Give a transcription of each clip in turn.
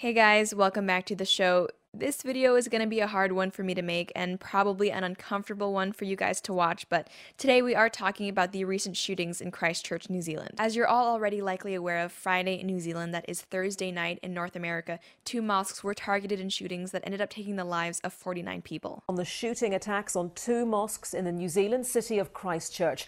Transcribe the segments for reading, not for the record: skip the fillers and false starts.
Hey guys, welcome back to the show. This video is going to be a hard one for me to make and probably an uncomfortable one for you guys to watch, but today we are talking about the recent shootings in Christchurch, New Zealand. As you're all already likely aware of, Friday in New Zealand, that is Thursday night in North America, two mosques were targeted in shootings that ended up taking the lives of 49 people. On the shooting attacks on two mosques in the New Zealand city of Christchurch,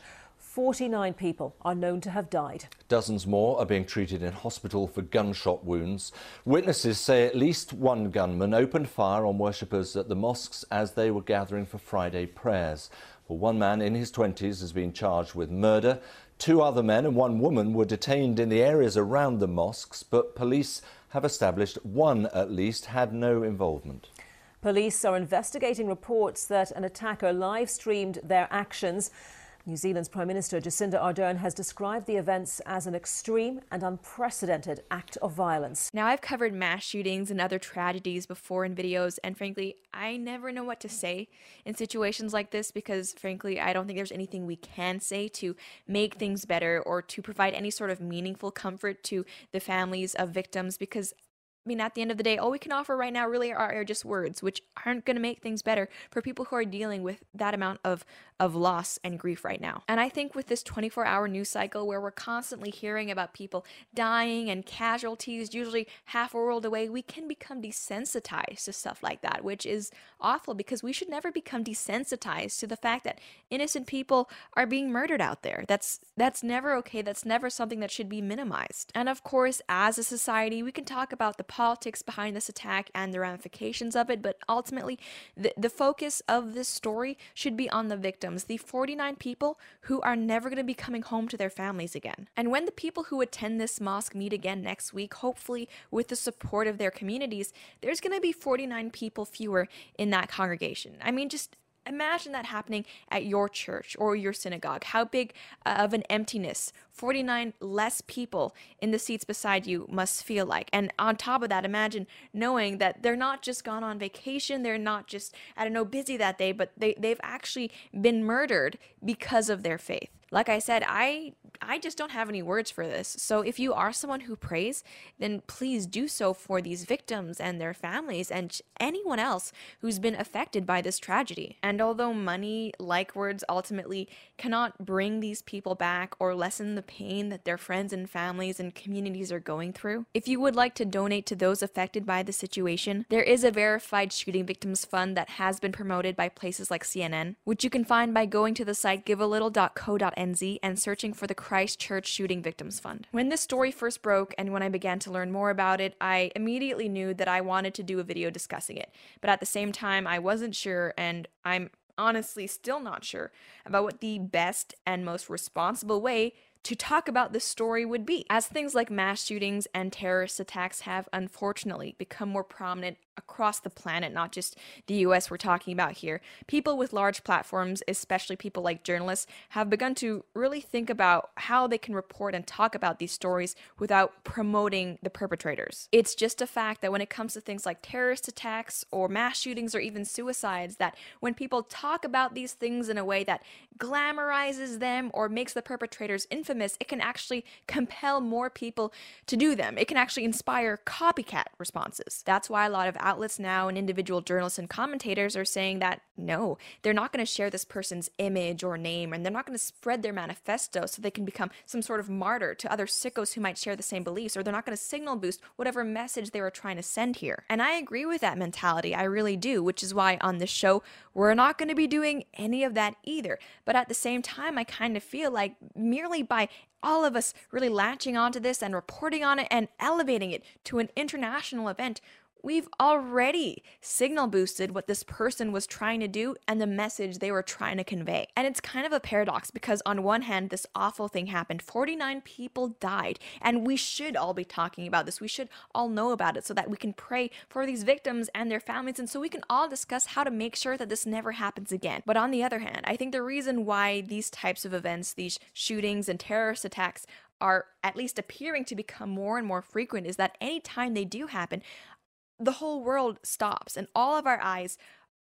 49 people are known to have died. Dozens more are being treated in hospital for gunshot wounds. Witnesses say at least one gunman opened fire on worshippers at the mosques as they were gathering for Friday prayers. Well, one man in his 20s has been charged with murder. Two other men and one woman were detained in the areas around the mosques, but police have established one at least had no involvement. Police are investigating reports that an attacker live-streamed their actions. New Zealand's Prime Minister Jacinda Ardern has described the events as an extreme and unprecedented act of violence. Now, I've covered mass shootings and other tragedies before in videos, and frankly, I never know what to say in situations like this because, frankly, I don't think there's anything we can say to make things better or to provide any sort of meaningful comfort to the families of victims because at the end of the day, all we can offer right now really are just words, which aren't going to make things better for people who are dealing with that amount of loss and grief right now. And I think with this 24-hour news cycle where we're constantly hearing about people dying and casualties, usually half a world away, we can become desensitized to stuff like that, which is awful because we should never become desensitized to the fact that innocent people are being murdered out there. That's never okay. That's never something that should be minimized. And of course, as a society, we can talk about the politics behind this attack and the ramifications of it, but ultimately the focus of this story should be on the victims, the 49 people who are never going to be coming home to their families again. And when the people who attend this mosque meet again next week, hopefully with the support of their communities, there's going to be 49 people fewer in that congregation. Just imagine that happening at your church or your synagogue. How big of an emptiness 49 less people in the seats beside you must feel like. And on top of that, imagine knowing that they're not just gone on vacation, they're not just, busy that day, but they've actually been murdered because of their faith. Like I said, I just don't have any words for this. So if you are someone who prays, then please do so for these victims and their families and anyone else who's been affected by this tragedy. And although money, like words, ultimately cannot bring these people back or lessen the pain that their friends and families and communities are going through, if you would like to donate to those affected by the situation, there is a verified shooting victims fund that has been promoted by places like CNN, which you can find by going to the site givealittle.co.nz and searching for the Christchurch Shooting Victims Fund. When this story first broke and when I began to learn more about it, I immediately knew that I wanted to do a video discussing it. But at the same time, I wasn't sure, and I'm honestly still not sure about what the best and most responsible way to talk about this story would be. As things like mass shootings and terrorist attacks have unfortunately become more prominent across the planet, not just the US we're talking about here, people with large platforms, especially people like journalists, have begun to really think about how they can report and talk about these stories without promoting the perpetrators. It's just a fact that when it comes to things like terrorist attacks or mass shootings or even suicides, that when people talk about these things in a way that glamorizes them or makes the perpetrators infamous, it can actually compel more people to do them. It can actually inspire copycat responses. That's why a lot of outlets now and individual journalists and commentators are saying that no, they're not going to share this person's image or name, and they're not going to spread their manifesto so they can become some sort of martyr to other sickos who might share the same beliefs, or they're not going to signal boost whatever message they were trying to send here. And I agree with that mentality, I really do, which is why on this show, we're not going to be doing any of that either. But at the same time, I kind of feel like merely by all of us really latching onto this and reporting on it and elevating it to an international event, we've already signal boosted what this person was trying to do and the message they were trying to convey. And it's kind of a paradox because on one hand, this awful thing happened. 49 people died, and we should all be talking about this. We should all know about it so that we can pray for these victims and their families, and so we can all discuss how to make sure that this never happens again. But on the other hand, I think the reason why these types of events, these shootings and terrorist attacks, are at least appearing to become more and more frequent is that anytime they do happen, the whole world stops and all of our eyes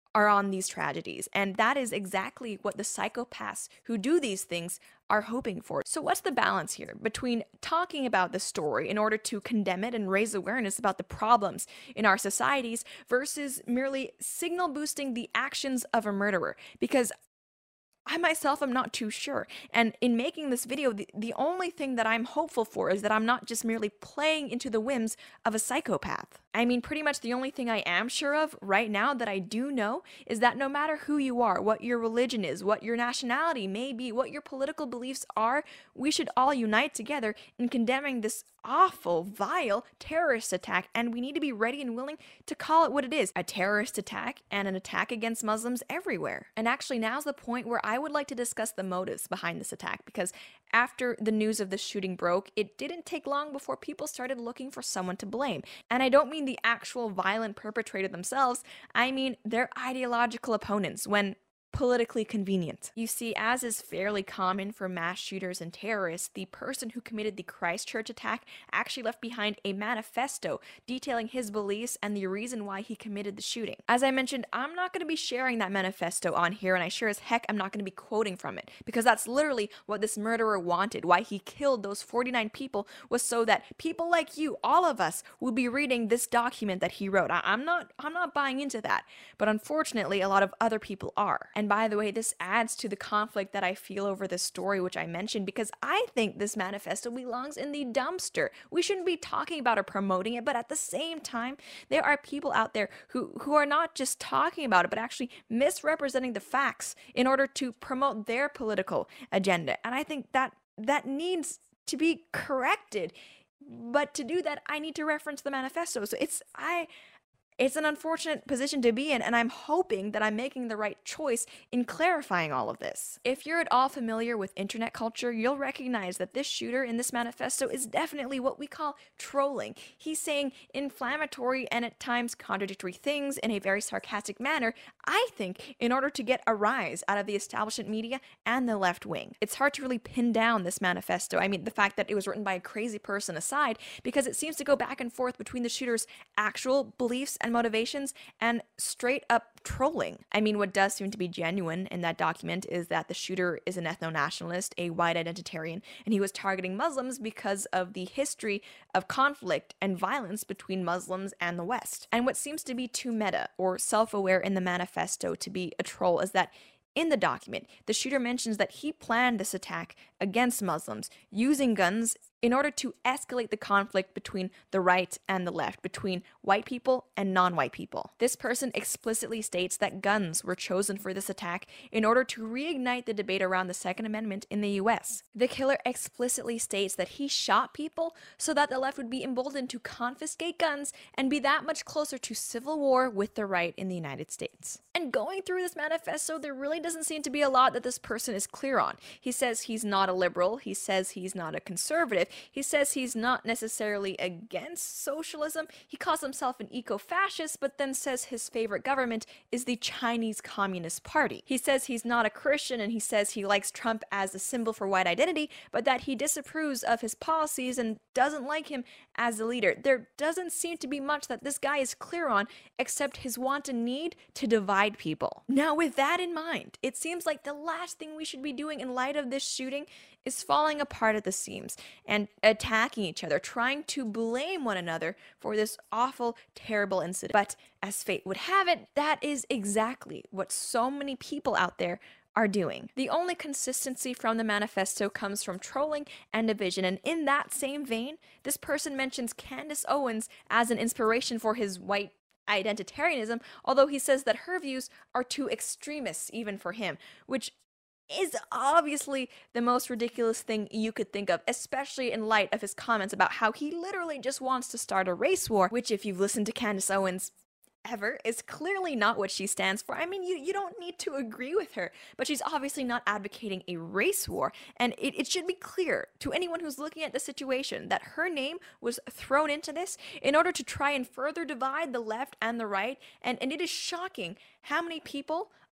are on these tragedies. And that is exactly what the psychopaths who do these things are hoping for. So what's the balance here between talking about the story in order to condemn it and raise awareness about the problems in our societies versus merely signal boosting the actions of a murderer? Because I myself am not too sure. And in making this video, the only thing that I'm hopeful for is that I'm not just merely playing into the whims of a psychopath. I mean, pretty much the only thing I am sure of right now that I do know is that no matter who you are, what your religion is, what your nationality may be, what your political beliefs are, we should all unite together in condemning this awful, vile terrorist attack, and we need to be ready and willing to call it what it is, a terrorist attack and an attack against Muslims everywhere. And actually, now's the point where I would like to discuss the motives behind this attack, because after the news of the shooting broke, it didn't take long before people started looking for someone to blame. And I don't mean the actual violent perpetrator themselves, I mean their ideological opponents when politically convenient. You see, as is fairly common for mass shooters and terrorists, the person who committed the Christchurch attack actually left behind a manifesto detailing his beliefs and the reason why he committed the shooting. As I mentioned, I'm not going to be sharing that manifesto on here, and I sure as heck am not going to be quoting from it, because that's literally what this murderer wanted. Why he killed those 49 people was so that people like you, all of us, would be reading this document that he wrote. I'm not buying into that, but unfortunately, a lot of other people are. And by the way, this adds to the conflict that I feel over this story, which I mentioned, because I think this manifesto belongs in the dumpster. We shouldn't be talking about or promoting it, but at the same time, there are people out there who are not just talking about it, but actually misrepresenting the facts in order to promote their political agenda. And I think that needs to be corrected. But to do that, I need to reference the manifesto. So it's an unfortunate position to be in, and I'm hoping that I'm making the right choice in clarifying all of this. If you're at all familiar with internet culture, you'll recognize that this shooter in this manifesto is definitely what we call trolling. He's saying inflammatory and at times contradictory things in a very sarcastic manner, I think, in order to get a rise out of the establishment media and the left wing. It's hard to really pin down this manifesto. I mean, the fact that it was written by a crazy person aside, because it seems to go back and forth between the shooter's actual beliefs and motivations and straight up trolling. I mean, what does seem to be genuine in that document is that the shooter is an ethno-nationalist, a white identitarian, and he was targeting Muslims because of the history of conflict and violence between Muslims and the West. And what seems to be too meta or self-aware in the manifesto to be a troll is that in the document, the shooter mentions that he planned this attack against Muslims using guns in order to escalate the conflict between the right and the left, between white people and non-white people. This person explicitly states that guns were chosen for this attack in order to reignite the debate around the Second Amendment in the US. The killer explicitly states that he shot people so that the left would be emboldened to confiscate guns and be that much closer to civil war with the right in the United States. And going through this manifesto, there really doesn't seem to be a lot that this person is clear on. He says he's not a liberal, he says he's not a conservative, he says he's not necessarily against socialism, he calls himself an eco-fascist, but then says his favorite government is the Chinese Communist Party. He says he's not a Christian, and he says he likes Trump as a symbol for white identity, but that he disapproves of his policies and doesn't like him as a leader. There doesn't seem to be much that this guy is clear on except his wanton need to divide people. Now, with that in mind, it seems like the last thing we should be doing in light of this shooting is falling apart at the seams and attacking each other, trying to blame one another for this awful, terrible incident. But as fate would have it, that is exactly what so many people out there are doing. The only consistency from the manifesto comes from trolling and division, and in that same vein, this person mentions Candace Owens as an inspiration for his white identitarianism, although he says that her views are too extremist even for him, which is obviously the most ridiculous thing you could think of, especially in light of his comments about how he literally just wants to start a race war, which, if you've listened to Candace Owens ever, is clearly not what she stands for. I mean, you don't need to agree with her, but she's obviously not advocating a race war, and it should be clear to anyone who's looking at the situation that her name was thrown into this in order to try and further divide the left and the right, and it is shocking how many people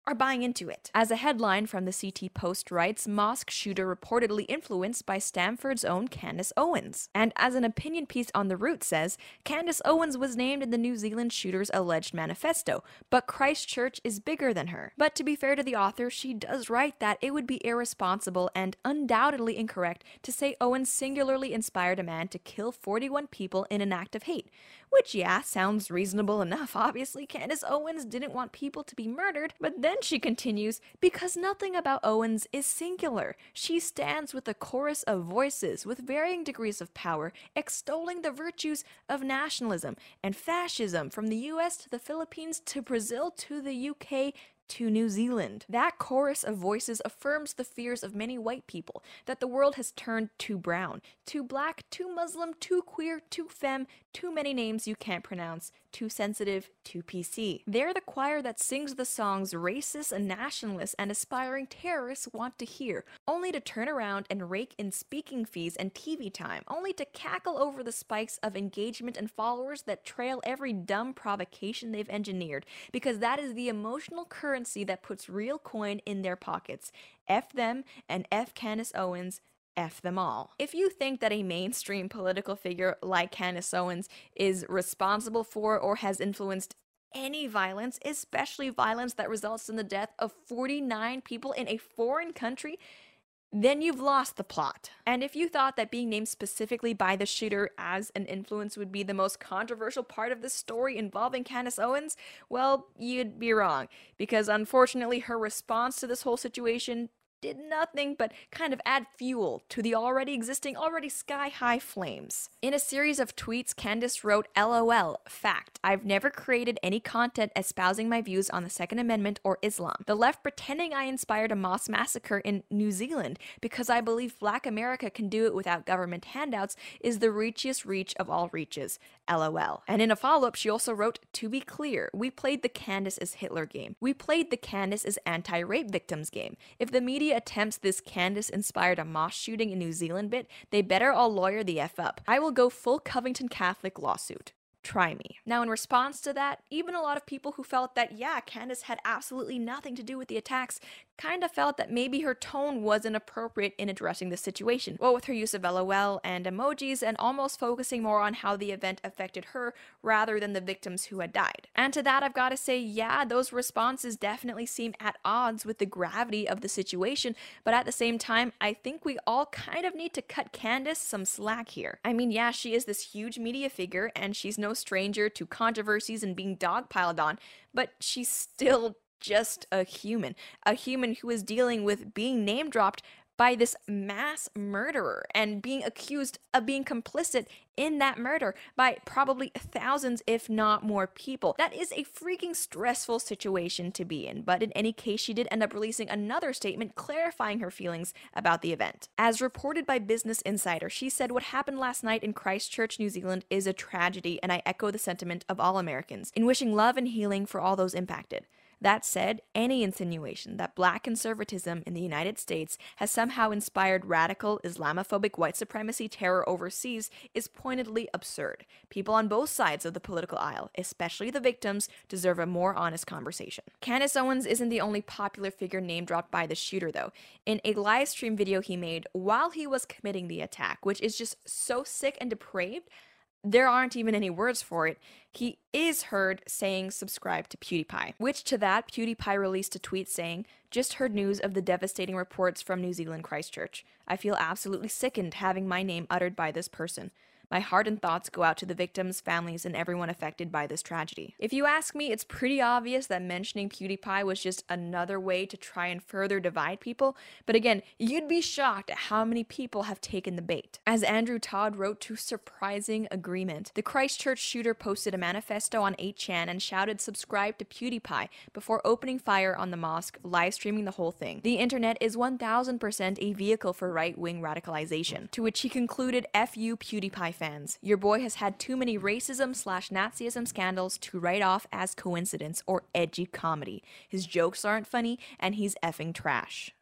are buying into it. As a headline from the CT Post writes, mosque shooter reportedly influenced by Stanford's own Candace Owens. And as an opinion piece on The Root says, Candace Owens was named in the New Zealand shooter's alleged manifesto, but Christchurch is bigger than her. But to be fair to the author, she does write that it would be irresponsible and undoubtedly incorrect to say Owens singularly inspired a man to kill 41 people in an act of hate. Which, yeah, sounds reasonable enough. Obviously, Candace Owens didn't want people to be murdered, but then she continues, because nothing about Owens is singular. She stands with a chorus of voices with varying degrees of power, extolling the virtues of nationalism and fascism from the US to the Philippines to Brazil to the UK to New Zealand. That chorus of voices affirms the fears of many white people that the world has turned too brown, too black, too Muslim, too queer, too femme, too many names you can't pronounce, too sensitive, too PC. They're the choir that sings the songs racists and nationalists and aspiring terrorists want to hear, only to turn around and rake in speaking fees and TV time, only to cackle over the spikes of engagement and followers that trail every dumb provocation they've engineered, because that is the emotional currency that puts real coin in their pockets. F them and F Candace Owens. F them all. If you think that a mainstream political figure like Candace Owens is responsible for or has influenced any violence, especially violence that results in the death of 49 people in a foreign country, then you've lost the plot. And if you thought that being named specifically by the shooter as an influence would be the most controversial part of this story involving Candace Owens, well, you'd be wrong, because unfortunately her response to this whole situation did nothing but kind of add fuel to the already sky-high flames. In a series of tweets, Candace wrote, LOL, fact, I've never created any content espousing my views on the Second Amendment or Islam. The left pretending I inspired a mosque massacre in New Zealand because I believe Black America can do it without government handouts is the reachiest reach of all reaches. LOL. And in a follow-up, she also wrote, to be clear, we played the Candace is Hitler game. We played the Candace is anti-rape victims game. If the media attempts this Candace inspired a mosque shooting in New Zealand bit, they better all lawyer the F up. I will go full Covington Catholic lawsuit. Try me. Now, in response to that, even a lot of people who felt that, yeah, Candace had absolutely nothing to do with the attacks kind of felt that maybe her tone wasn't appropriate in addressing the situation. Well, with her use of LOL and emojis and almost focusing more on how the event affected her rather than the victims who had died. And to that, I've got to say, yeah, those responses definitely seem at odds with the gravity of the situation, but at the same time, I think we all kind of need to cut Candace some slack here. I mean, yeah, she is this huge media figure, and she's no stranger to controversies and being dogpiled on, but she's still just a human who is dealing with being name dropped by this mass murderer and being accused of being complicit in that murder by probably thousands, if not more people. That is a freaking stressful situation to be in, but in any case, she did end up releasing another statement clarifying her feelings about the event. As reported by Business Insider, she said, what happened last night in Christchurch, New Zealand is a tragedy, and I echo the sentiment of all Americans in wishing love and healing for all those impacted. That said, any insinuation that Black conservatism in the United States has somehow inspired radical Islamophobic white supremacy terror overseas is pointedly absurd. People on both sides of the political aisle, especially the victims, deserve a more honest conversation. Candace Owens isn't the only popular figure name dropped by the shooter, though. In a live stream video he made while he was committing the attack, which is just so sick and depraved, there aren't even any words for it, he is heard saying subscribe to PewDiePie. Which to that, PewDiePie released a tweet saying, just heard news of the devastating reports from New Zealand Christchurch. I feel absolutely sickened having my name uttered by this person. My heart and thoughts go out to the victims, families, and everyone affected by this tragedy. If you ask me, it's pretty obvious that mentioning PewDiePie was just another way to try and further divide people, but again, you'd be shocked at how many people have taken the bait. As Andrew Todd wrote to surprising agreement, the Christchurch shooter posted a manifesto on 8chan and shouted subscribe to PewDiePie before opening fire on the mosque, live streaming the whole thing. The internet is 1000% a vehicle for right-wing radicalization, to which he concluded, F you PewDiePie fans. Your boy has had too many racism/Nazism scandals to write off as coincidence or edgy comedy. His jokes aren't funny, and he's effing trash.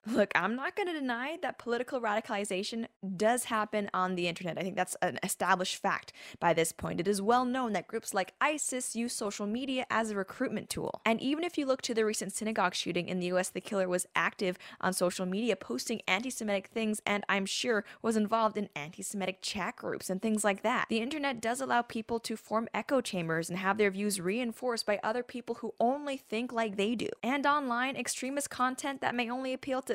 Look, I'm not going to deny that political radicalization does happen on the internet. I think that's an established fact by this point. It is well known that groups like ISIS use social media as a recruitment tool. And even if you look to the recent synagogue shooting in the US, the killer was active on social media posting anti-Semitic things, and I'm sure was involved in anti-Semitic chat groups and things like that. The internet does allow people to form echo chambers and have their views reinforced by other people who only think like they do. And online, extremist content that may only appeal to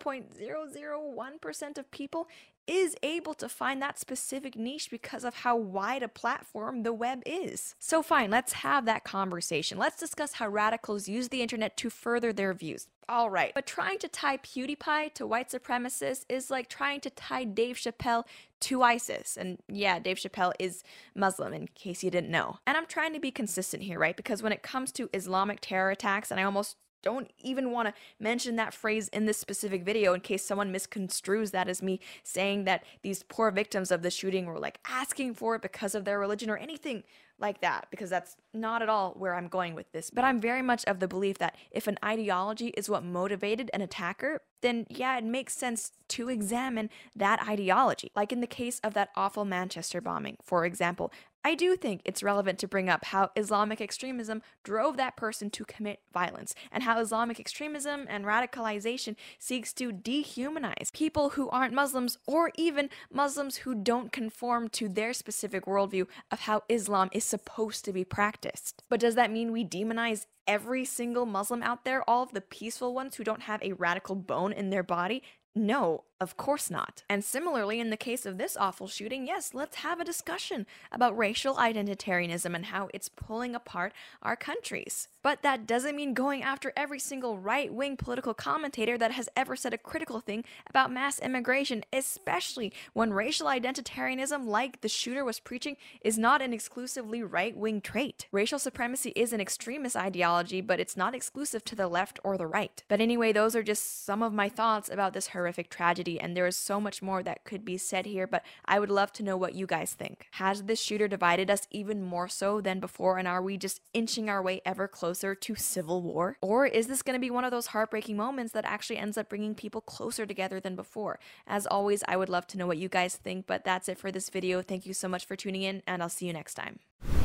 0.001% of people is able to find that specific niche because of how wide a platform the web is. So fine, let's have that conversation. Let's discuss how radicals use the internet to further their views. Alright, but trying to tie PewDiePie to white supremacists is like trying to tie Dave Chappelle to ISIS. And yeah, Dave Chappelle is Muslim, in case you didn't know. And I'm trying to be consistent here, right? Because when it comes to Islamic terror attacks, and I almost don't even want to mention that phrase in this specific video in case someone misconstrues that as me saying that these poor victims of the shooting were like asking for it because of their religion or anything like that, because that's not at all where I'm going with this. But I'm very much of the belief that if an ideology is what motivated an attacker, then yeah, it makes sense to examine that ideology. Like in the case of that awful Manchester bombing, for example, I do think it's relevant to bring up how Islamic extremism drove that person to commit violence, and how Islamic extremism and radicalization seeks to dehumanize people who aren't Muslims, or even Muslims who don't conform to their specific worldview of how Islam is supposed to be practiced. But does that mean we demonize every single Muslim out there, all of the peaceful ones who don't have a radical bone in their body? No, of course not. And similarly, in the case of this awful shooting, yes, let's have a discussion about racial identitarianism and how it's pulling apart our countries. But that doesn't mean going after every single right-wing political commentator that has ever said a critical thing about mass immigration, especially when racial identitarianism, like the shooter was preaching, is not an exclusively right-wing trait. Racial supremacy is an extremist ideology, but it's not exclusive to the left or the right. But anyway, those are just some of my thoughts about this horrific tragedy, and there is so much more that could be said here, but I would love to know what you guys think. Has this shooter divided us even more so than before, and are we just inching our way ever closer to civil war? Or is this going to be one of those heartbreaking moments that actually ends up bringing people closer together than before? As always, I would love to know what you guys think, but that's it for this video. Thank you so much for tuning in, and I'll see you next time.